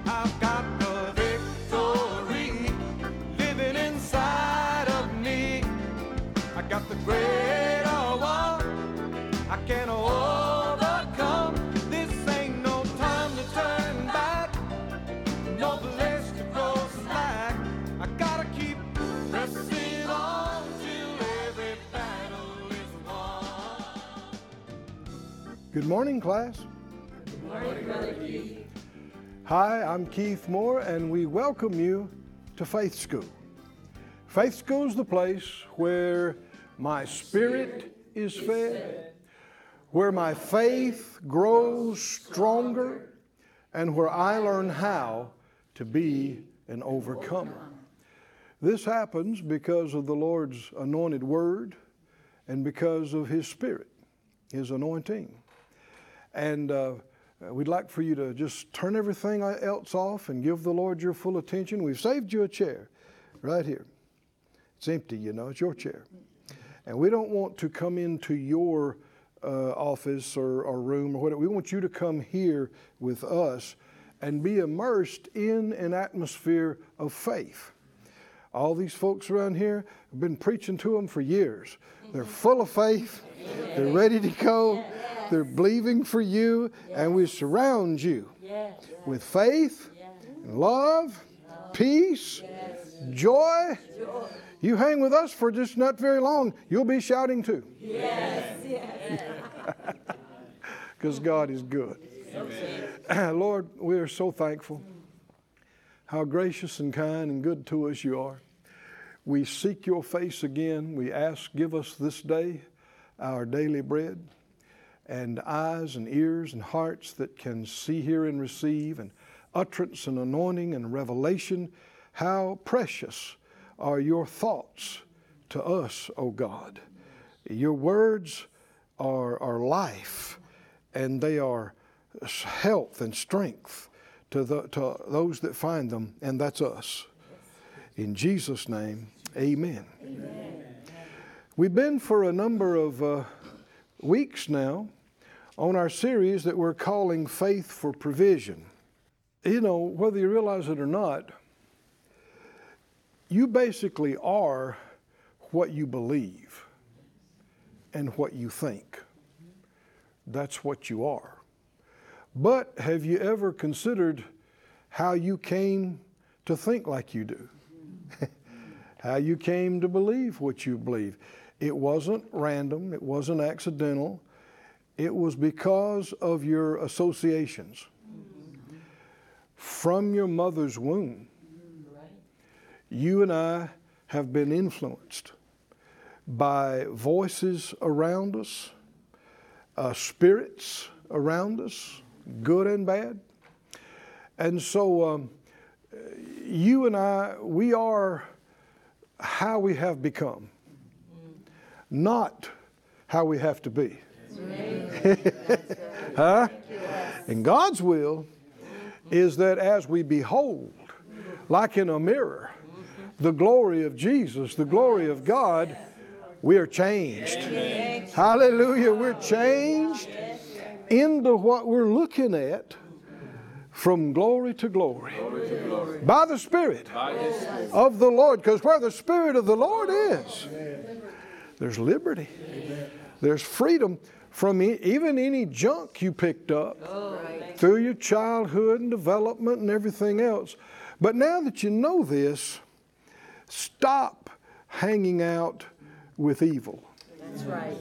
I've got the victory living inside of me. I got the greater one I can overcome. This ain't no time to turn back, no place to go slack. I gotta keep pressing on till every battle is won. Good morning, class. Good morning, Brother Keith. Hi, I'm Keith Moore, and we welcome you to Faith School. Faith School is the place where my spirit is fed, where my faith grows stronger, and where I learn how to be an overcomer. This happens because of the Lord's anointed word and because of His Spirit, His anointing. And we'd like for you to just turn everything else off and give the Lord your full attention. We've saved you a chair right here. It's empty, you know, it's your chair. And we don't want to come into your office or room or whatever. We want you to come here with us and be immersed in an atmosphere of faith. All these folks around here have been preaching to them for years. They're full of faith. They're ready to go. They're believing for you, and we surround you with faith, love, peace, joy. You hang with us for just not very long, you'll be shouting too. Because God is good. Lord, we are so thankful how gracious and kind and good to us you are. We seek your face again. We ask, give us this day our daily bread, and eyes and ears and hearts that can see, hear, and receive, and utterance and anointing and revelation. How precious are your thoughts to us, O God. Your words are life, and they are health and strength to those that find them, and that's us. In Jesus' name, amen. Amen. We've been for a number of weeks now on our series that we're calling Faith for Provision. You know, whether you realize it or not, you basically are what you believe and what you think. That's what you are. But have you ever considered how you came to think like you do? How you came to believe what you believe? It wasn't random. It wasn't accidental. It was because of your associations. From your mother's womb, you and I have been influenced by voices around us, spirits around us, good and bad. And so you and I, we are how we have become, not how we have to be. Huh? And God's will is that as we behold, like in a mirror, the glory of Jesus, the glory of God, we are changed. Amen. Hallelujah. We're changed into what we're looking at from glory to glory. By the Spirit of the Lord. Because where the Spirit of the Lord is, there's liberty. There's freedom from even any junk you picked up through your childhood and development and everything else. But now that you know this, stop hanging out with evil. That's right.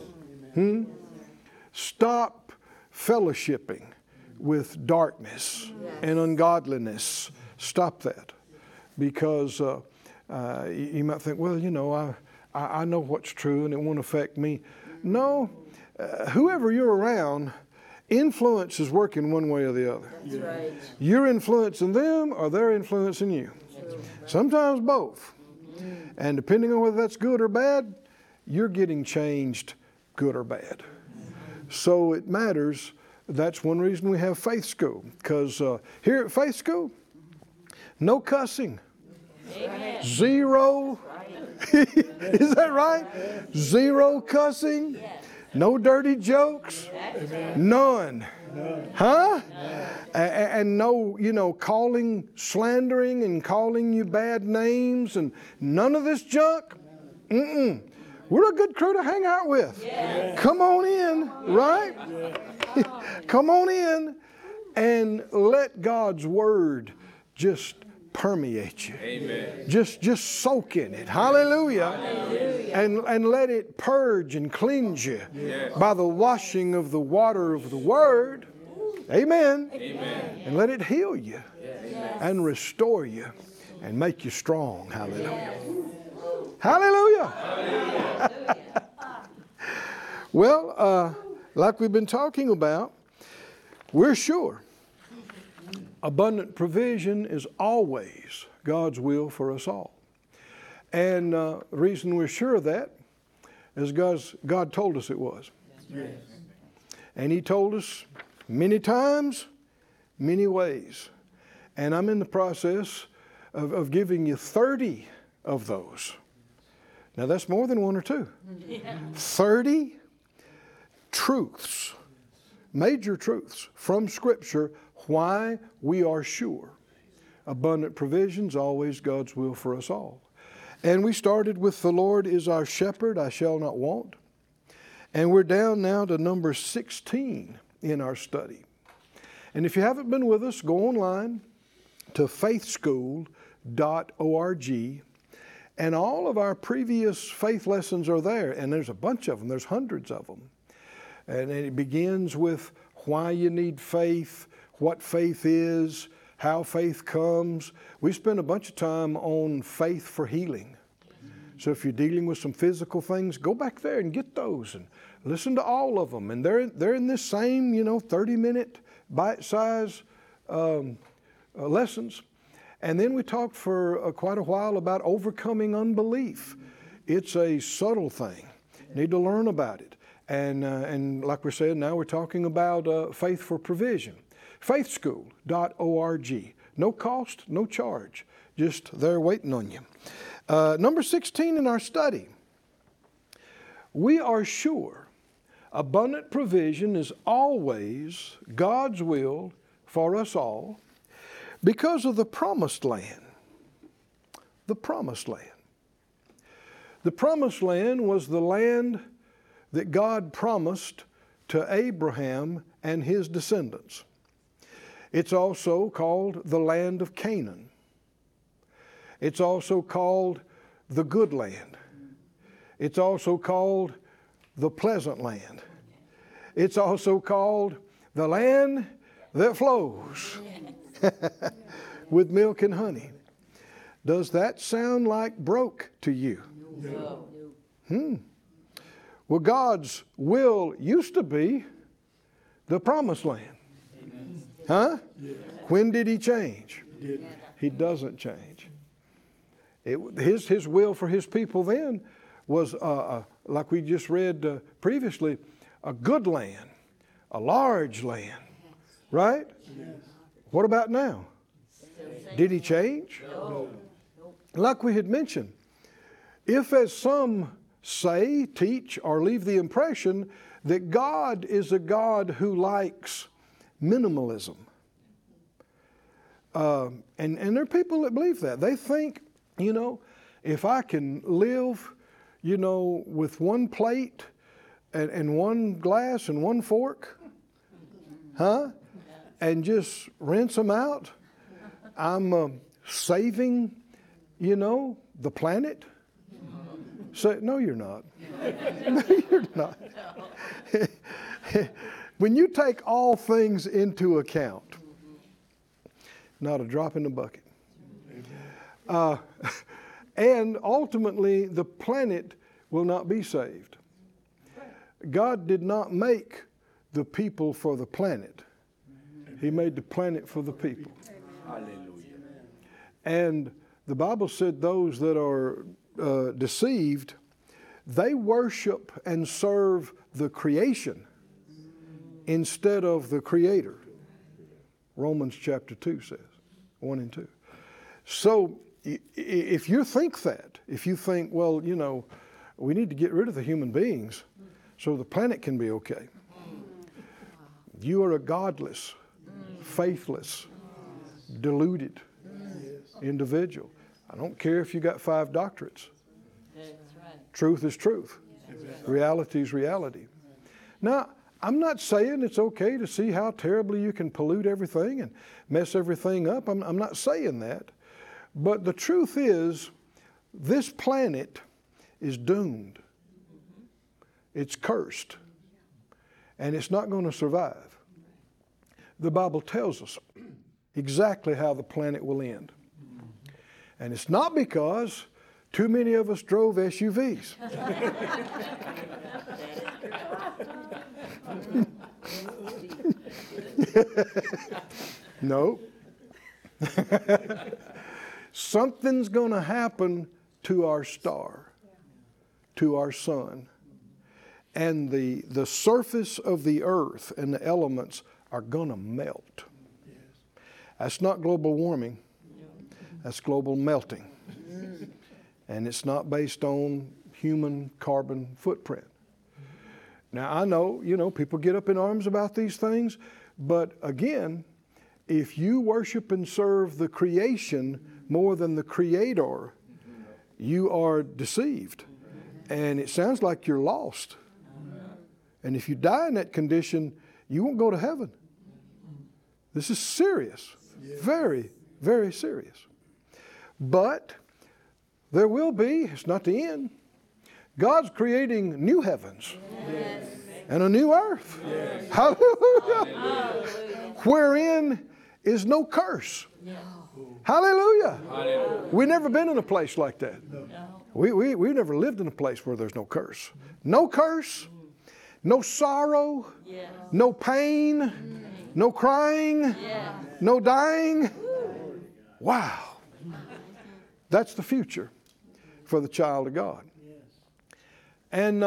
Stop fellowshipping with darkness and ungodliness. Stop that. Because you might think, well, you know, I know what's true and it won't affect me. No, whoever you're around, influence is working one way or the other. That's right. You're influencing them or they're influencing you. Sometimes both. And depending on whether that's good or bad, you're getting changed good or bad. So it matters. That's one reason we have Faith School. Because here at Faith School, no cussing. Amen. Zero. Is that right? Zero cussing. No dirty jokes. None. Huh? And no, calling, slandering and calling you bad names and none of this junk. We're a good crew to hang out with. Yes. Come on in, right? Yes. Come on in and let God's word just permeate you. Amen. Just soak in it. Hallelujah. Hallelujah. And let it purge and cleanse you by the washing of the water of the word. Amen. Amen. And let it heal you and restore you and make you strong. Hallelujah. Hallelujah. Hallelujah. Well, like we've been talking about, we're sure abundant provision is always God's will for us all. And the reason we're sure of that is God told us it was. Yes. And He told us many times, many ways. And I'm in the process of giving you 30 of those. Now that's more than one or two. Yeah. 30 truths, major truths from Scripture, why we are sure abundant provision's always God's will for us all. And we started with the Lord is our shepherd, I shall not want. And we're down now to number 16 in our study. And if you haven't been with us, go online to faithschool.org. And all of our previous faith lessons are there. And there's a bunch of them. There's hundreds of them. And it begins with why you need faith, what faith is, how faith comes. We spent a bunch of time on faith for healing. So if you're dealing with some physical things, go back there and get those and listen to all of them. And they're in this same, 30-minute bite-sized lessons. And then we talked for quite a while about overcoming unbelief. It's a subtle thing. You need to learn about it. And like we said, now we're talking about faith for provision. Faithschool.org. No cost, no charge. Just there waiting on you. Number 16 in our study. We are sure abundant provision is always God's will for us all because of the promised land. The promised land. The promised land was the land that God promised to Abraham and his descendants. It's also called the land of Canaan. It's also called the good land. It's also called the pleasant land. It's also called the land that flows with milk and honey. Does that sound like broke to you? No. Well, God's will used to be the promised land. Huh? Yeah. When did He change? He doesn't change. His will for His people then was, like we just read previously, a good land, a large land, right? Yes. What about now? Did He change? No. Like we had mentioned, if as some say, teach, or leave the impression that God is a God who likes minimalism. And there are people that believe that. They think, if I can live, with one plate and one glass and one fork, and just rinse them out, I'm saving, the planet. So, no, you're not. No, you're not. When you take all things into account, not a drop in the bucket. And ultimately, the planet will not be saved. God did not make the people for the planet. He made the planet for the people. Hallelujah. And the Bible said those that are deceived, they worship and serve the creation instead of the Creator. Romans chapter 2 says, 1 and 2. So if you think that, if you think, well, we need to get rid of the human beings so the planet can be okay. You are a godless, faithless, deluded individual. I don't care if you got 5 doctorates. That's right. Truth is truth. Reality is reality. Now, I'm not saying it's okay to see how terribly you can pollute everything and mess everything up. I'm not saying that. But the truth is, this planet is doomed. It's cursed. And it's not going to survive. The Bible tells us exactly how the planet will end. And it's not because too many of us drove SUVs. No. Something's going to happen to our star, to our sun. And the surface of the earth and the elements are going to melt. That's not global warming. That's global melting. And it's not based on human carbon footprint. Now, I know, people get up in arms about these things, but again, if you worship and serve the creation more than the Creator, you are deceived. And it sounds like you're lost. And if you die in that condition, you won't go to heaven. This is serious. Very, very serious. But there will be, it's not the end. God's creating new heavens and a new earth. Hallelujah. Wherein is no curse. Hallelujah. We've never been in a place like that. We've never lived in a place where there's no curse. No curse, no sorrow, no pain, no crying, no dying. Wow. That's the future for the child of God. And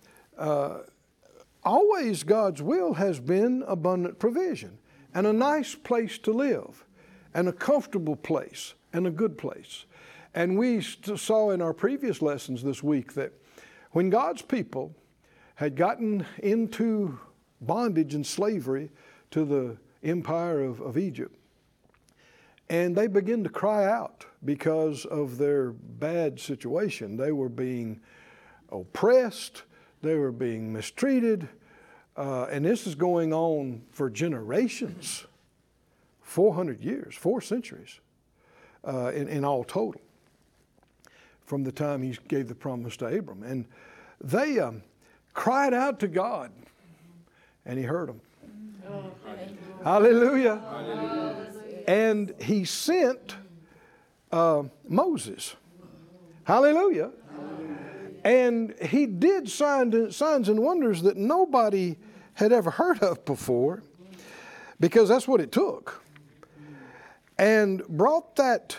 always God's will has been abundant provision and a nice place to live and a comfortable place and a good place. And we saw in our previous lessons this week that when God's people had gotten into bondage and slavery to the empire of Egypt, and they began to cry out because of their bad situation. They were being oppressed, they were being mistreated, and this is going on for generations, 400 years, 4 centuries in all total, from the time he gave the promise to Abram. And they cried out to God, and he heard them. Hallelujah. Hallelujah. And he sent Moses. Hallelujah. And he did signs and wonders that nobody had ever heard of before, because that's what it took. And brought that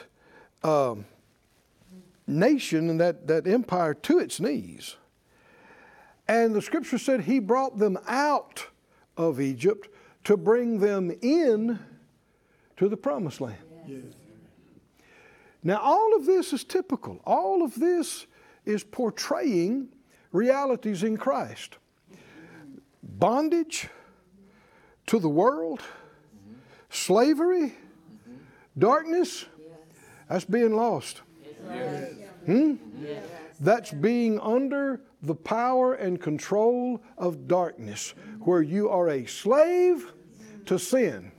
nation and that empire to its knees. And the scripture said he brought them out of Egypt to bring them in to the promised land. Yes. Now, all of this is typical. All of this is portraying realities in Christ. Bondage to the world, slavery, darkness, that's being lost. Yes. Yes. That's being under the power and control of darkness, where you are a slave to sin.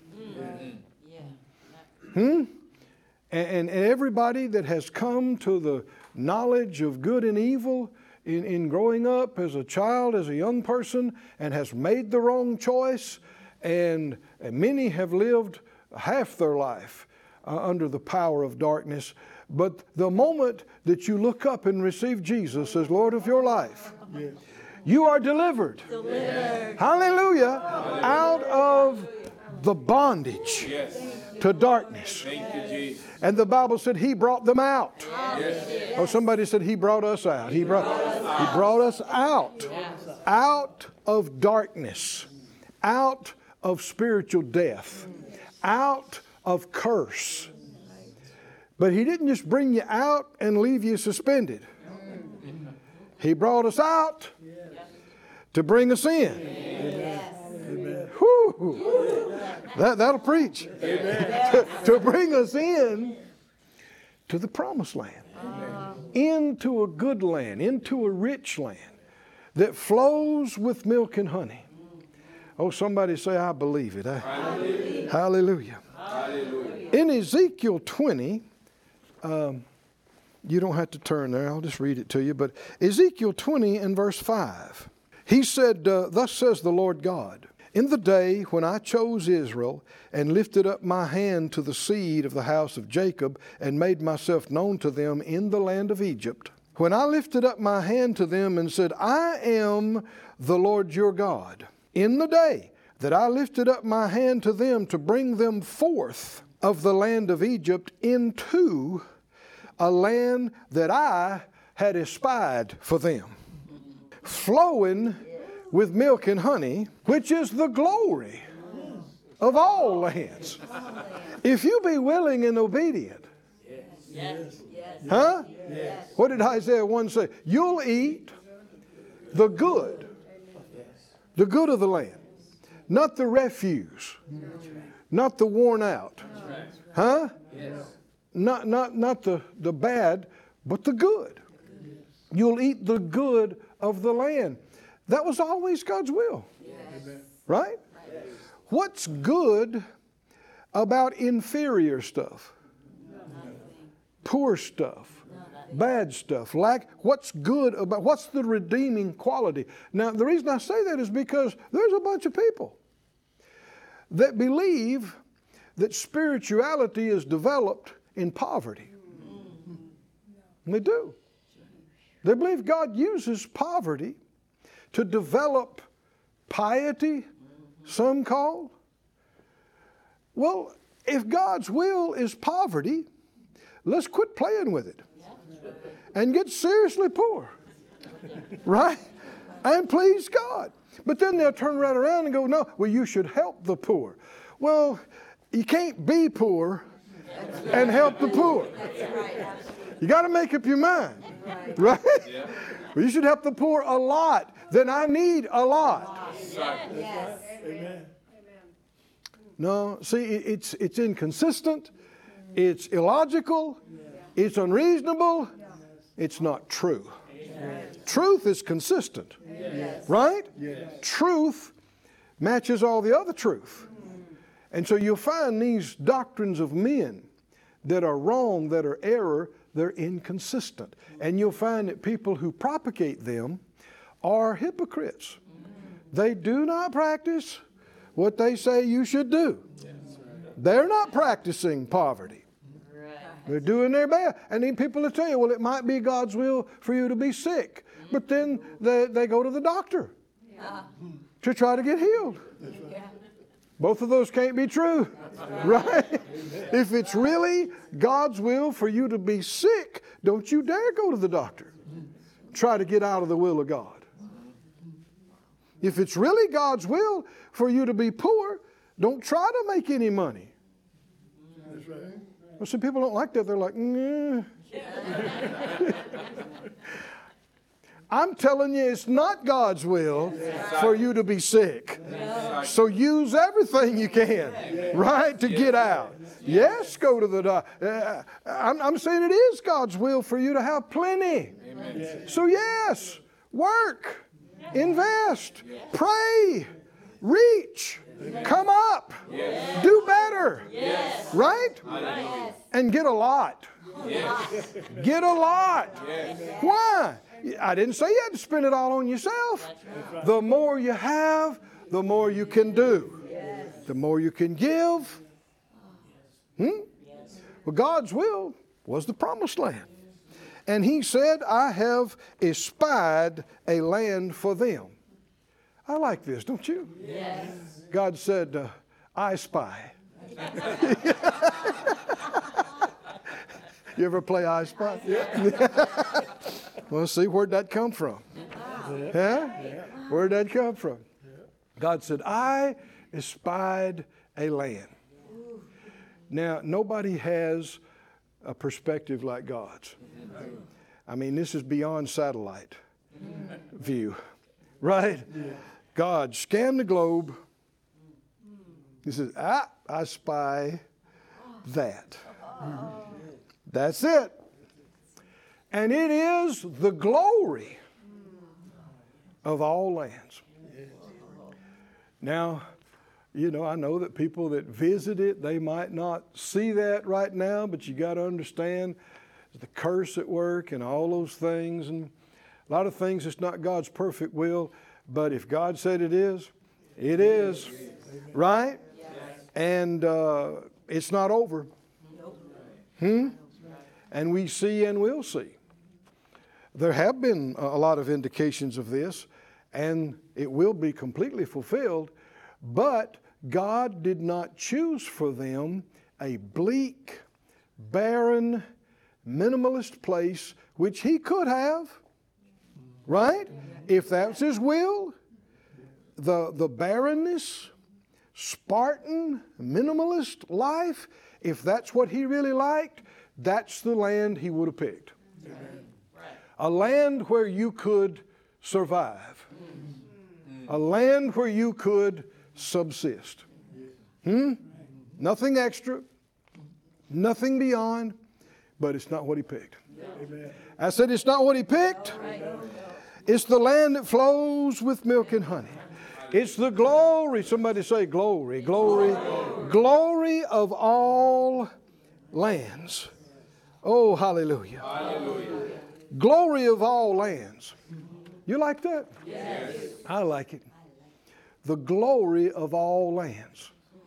And everybody that has come to the knowledge of good and evil in growing up as a child, as a young person, and has made the wrong choice, and many have lived half their life under the power of darkness. But the moment that you look up and receive Jesus as Lord of your life, you are delivered. Hallelujah. Out of the bondage to darkness. And the Bible said he brought them out. Oh, somebody said he brought us out. He brought us out. Out of darkness. Out of spiritual death. Out of curse. But he didn't just bring you out and leave you suspended. He brought us out to bring us in. Whew. That'll preach. To bring us in to the promised land. Into a good land, into a rich land that flows with milk and honey. Oh, somebody say, I believe it. I believe. Hallelujah. Hallelujah. In Ezekiel 20, you don't have to turn there, I'll just read it to you, but Ezekiel 20 and verse 5. He said, thus says the Lord God, in the day when I chose Israel and lifted up my hand to the seed of the house of Jacob and made myself known to them in the land of Egypt, when I lifted up my hand to them and said, I am the Lord your God, in the day that I lifted up my hand to them to bring them forth of the land of Egypt into a land that I had espied for them, flowing with milk and honey, which is the glory of all lands. If you be willing and obedient, huh? What did Isaiah 1 say? You'll eat the good of the land, not the refuse, not the worn out, huh? Not the bad, but the good. You'll eat the good of the land. That was always God's will, right? What's good about inferior stuff? Poor stuff, bad stuff, what's good about, what's the redeeming quality? Now, the reason I say that is because there's a bunch of people that believe that spirituality is developed in poverty. And they do. They believe God uses poverty to develop piety, some call. Well, if God's will is poverty, let's quit playing with it and get seriously poor, right? And please God. But then they'll turn right around and go, no, well, you should help the poor. Well, you can't be poor and help the poor. You got to make up your mind, right? Well, you should help the poor a lot. Then I need a lot. Yes. Amen. No, see, it's inconsistent. It's illogical. It's unreasonable. It's not true. Truth is consistent, right? Truth matches all the other truth. And so you'll find these doctrines of men that are wrong, that are error, they're inconsistent. And you'll find that people who propagate them are hypocrites. They do not practice what they say you should do. They're not practicing poverty. They're doing their best. And then people will tell you, well, it might be God's will for you to be sick. But then they go to the doctor to try to get healed. Both of those can't be true, right? If it's really God's will for you to be sick, don't you dare go to the doctor. Try to get out of the will of God. If it's really God's will for you to be poor, don't try to make any money. That's right. Well, some people don't like that. They're like, nah. I'm telling you, it's not God's will for you to be sick. So use everything you can, right, to get out. Yes, go to the doctor. I'm saying it is God's will for you to have plenty. So yes, work, invest, pray, reach, come up, do better, right? And get a lot. Get a lot. Why? I didn't say you had to spend it all on yourself. The more you have, the more you can do. The more you can give. Well, God's will was the promised land. And he said, I have espied a land for them. I like this, don't you? Yes. God said, I spy. You ever play I Spy? Well, see, where'd that come from? Huh? Where'd that come from? God said, I espied a land. Now, nobody has a perspective like God's. I mean, this is beyond satellite view, right? God scanned the globe He says, I spy that. That's it. And it is the glory of all lands. Now, you know, I know that people that visit it, they might not see that right now, but you got to understand the curse at work and all those things. And a lot of things, it's not God's perfect will, but if God said it is, it is. Right? And it's not over. And we see and will see. There have been a lot of indications of this, and it will be completely fulfilled, but God did not choose for them a bleak, barren, minimalist place, which He could have, right? If that's His will, the barrenness, Spartan, minimalist life, if that's what He really liked, that's the land He would have picked. A land where you could survive. A land where you could subsist. Nothing extra, nothing beyond, but it's not what He picked. I said it's not what He picked. It's the land that flows with milk and honey. It's the glory. Somebody say glory, glory, glory of all lands. Oh, hallelujah. Hallelujah. Glory of all lands. You like that? Yes. I like it. The glory of all lands.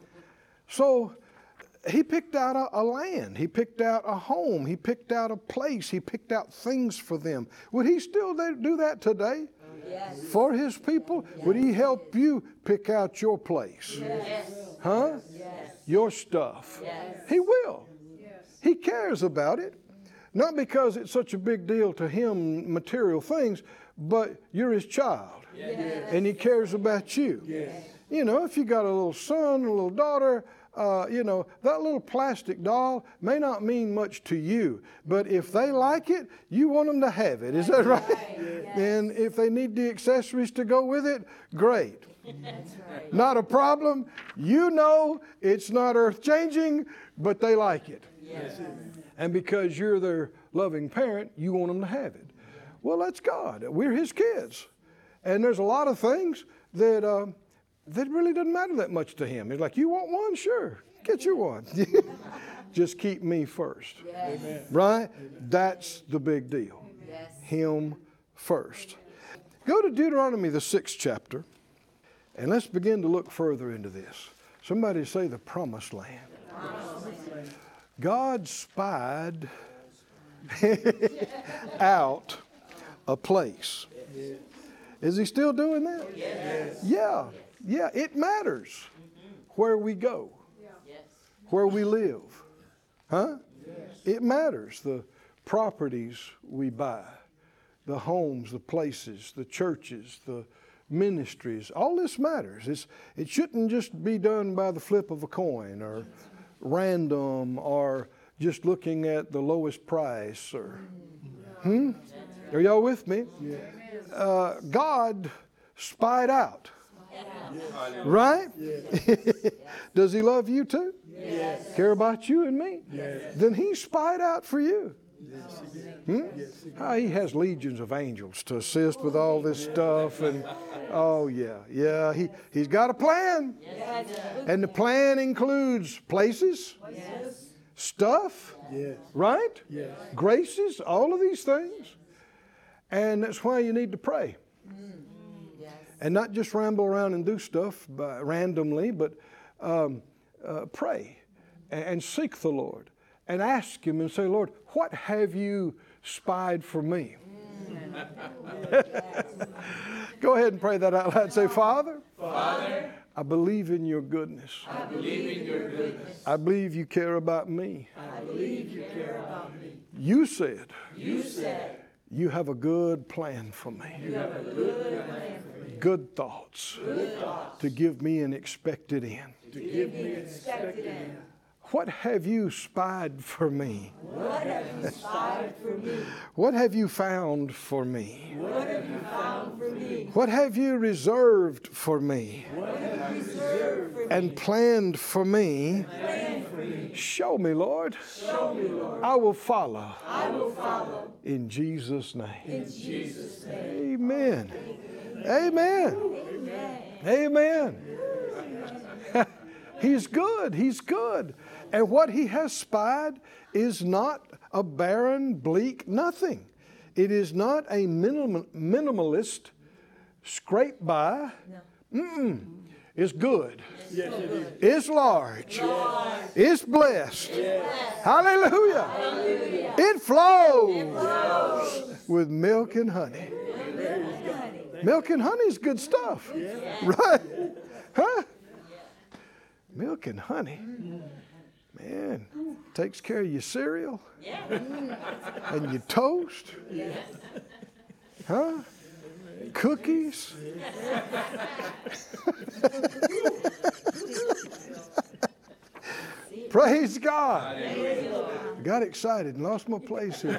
So He picked out a land. He picked out a home. He picked out a place. He picked out things for them. Would He still do that today? Yes. For His people? Yes. Would He help you pick out your place? Yes. Huh? Yes. Your stuff? Yes. He will. Yes. He cares about it. Not because it's such a big deal to Him, material things, but you're His child. Yes. And He cares about you. Yes. You know, if you got a little son, a little daughter, you know, that little plastic doll may not mean much to you, but if they like it, you want them to have it. Is that right? Yes. And if they need the accessories to go with it, great. That's right. Not a problem. You know it's not earth-changing, but they like it. Yes. And because you're their loving parent, you want them to have it. Well, that's God. We're His kids. And there's a lot of things that really doesn't matter that much to Him. He's like, you want one? Sure. Get you one. Just keep me first. Yes. Right? That's the big deal. Yes. Him first. Go to Deuteronomy, the 6th chapter, and let's begin to look further into this. Somebody say the promised land. God spied out a place. Is He still doing that? Yes. Yeah, it matters where we go, where we live. Huh? It matters. The properties we buy, the homes, the places, the churches, the ministries, all this matters. It shouldn't just be done by the flip of a coin or random or just looking at the lowest price or Are y'all with me? God spied out. Right? Does He love you too? Yes. Care about you and me? Yes. Then He spied out for you. Yes, He has legions of angels to assist with all this stuff, and He's got a plan, and the plan includes places, stuff, right? Graces, all of these things, and that's why you need to pray, and not just ramble around and do stuff randomly, but pray and seek the Lord. And ask Him and say, Lord, what have you spied for me? Go ahead and pray that out loud. Say, Father, I believe in your goodness. I believe you care about me. You said you have a good plan for me. Good thoughts to give me an expected end. what have you spied for me? What have you spied for me? What have you found for me? What have you found for me? What have you reserved for me? What have you reserved for me? And planned for me? Planned for me. Show me, Lord. Show me, Lord. I will follow. I will follow. In Jesus' name. In Jesus' name. Amen. Amen. Amen. He's good. He's good. And what he has spied is not a barren, bleak nothing. It is not a minimalist scrape by. It's good. Yes, it is. It's large. It's blessed. Hallelujah. It flows with milk and honey. Milk and honey is good stuff. Right? Huh? Milk and honey. Man, takes care of your cereal and your toast. Huh? Cookies. Praise God. I got excited and lost my place here.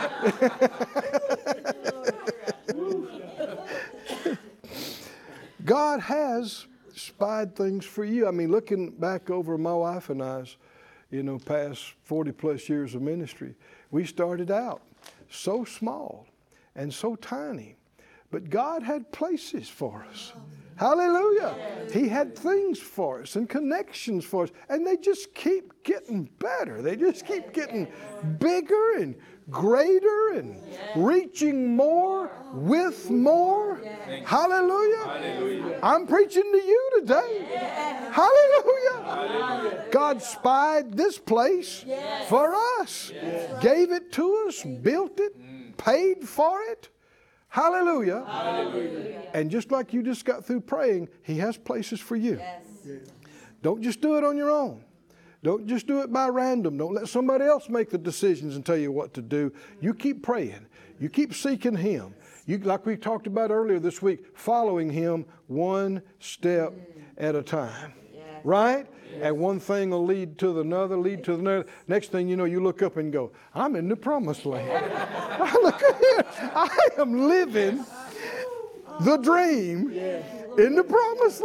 God has spied things for you. I mean, looking back over my wife and I's, past 40 plus years of ministry, we started out so small and so tiny, but God had places for us. Hallelujah. He had things for us and connections for us, and they just keep getting better. They just keep getting bigger and greater and reaching more with more. Hallelujah. I'm preaching to you today. Hallelujah. God spied this place for us, gave it to us, built it, paid for it. Hallelujah. And just like you just got through praying, He has places for you. Don't just do it on your own. Don't just do it by random. Don't let somebody else make the decisions and tell you what to do. You keep praying. You keep seeking Him. You, like we talked about earlier this week, following Him one step at a time. Right? And one thing will lead to another, lead to another. Next thing you know, you look up and go, I'm in the promised land. Look at here. I am living the dream in the promised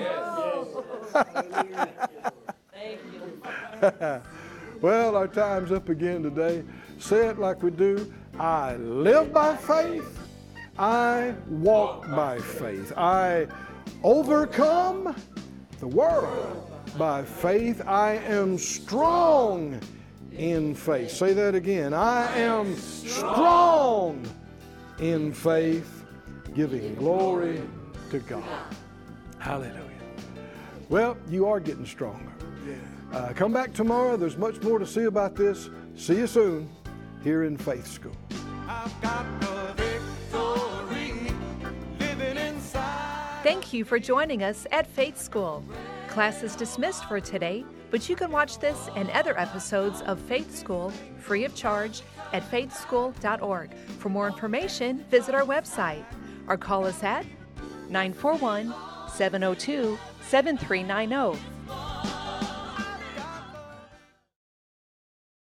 land. Well, our time's up again today. Say it like we do. I live by faith. I walk by faith. I overcome the world by faith. I am strong in faith. Say that again. I am strong in faith, giving glory to God. Hallelujah. Well, you are getting stronger. Come back tomorrow. There's much more to see about this. See you soon here in Faith School. I've got the victory living inside. Thank you for joining us at Faith School. Class is dismissed for today, but you can watch this and other episodes of Faith School free of charge at faithschool.org. For more information, visit our website or call us at 941-702-7390.